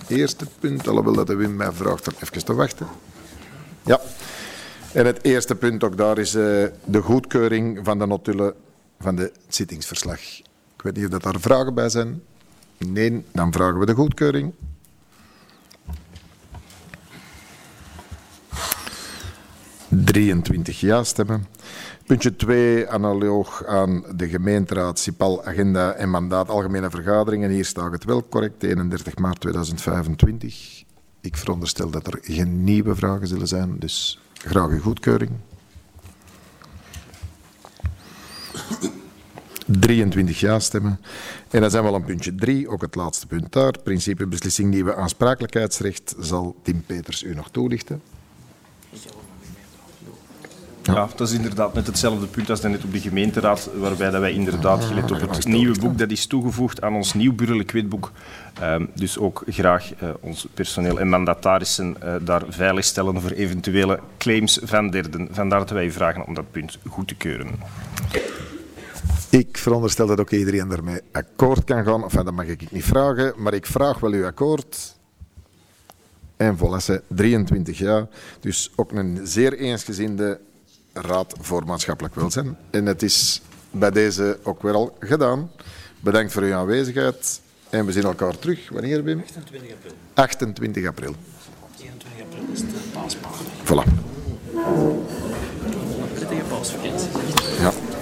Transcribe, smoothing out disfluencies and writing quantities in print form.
eerste punt, alhoewel dat de Wim mij vraagt om even te wachten. Ja. En het eerste punt ook daar is de goedkeuring van de notulen van het zittingsverslag. Ik weet niet of dat daar vragen bij zijn. Nee, dan vragen we de goedkeuring. ...23 ja-stemmen. Puntje 2, analoog aan de gemeenteraad, CIPAL, agenda en mandaat algemene vergaderingen. Hier staat het wel correct, 31 maart 2025. Ik veronderstel dat er geen nieuwe vragen zullen zijn, dus graag uw goedkeuring. 23 ja-stemmen. En dan zijn we al aan puntje 3, ook het laatste punt daar. Principebeslissing nieuwe aansprakelijkheidsrecht zal Tim Peters u nog toelichten. Ja, dat is inderdaad net hetzelfde punt als net op de gemeenteraad, waarbij dat wij inderdaad, gelet op het nieuwe boek dat is toegevoegd aan ons nieuw burgerlijk wetboek, dus ook graag ons personeel en mandatarissen daar veiligstellen voor eventuele claims van derden. Vandaar dat wij u vragen om dat punt goed te keuren. Ik veronderstel dat ook iedereen daarmee akkoord kan gaan. Enfin, dat mag ik niet vragen, maar ik vraag wel uw akkoord. En voilà, 23 jaar. Dus ook een zeer eensgezinde Raad voor Maatschappelijk Welzijn. En het is bij deze ook weer al gedaan. Bedankt voor uw aanwezigheid. En we zien elkaar terug. Wanneer, Wim? 28 april. 28 april. 21 april is de paasmaand. Voilà. Prettige paasvakantie. Ja.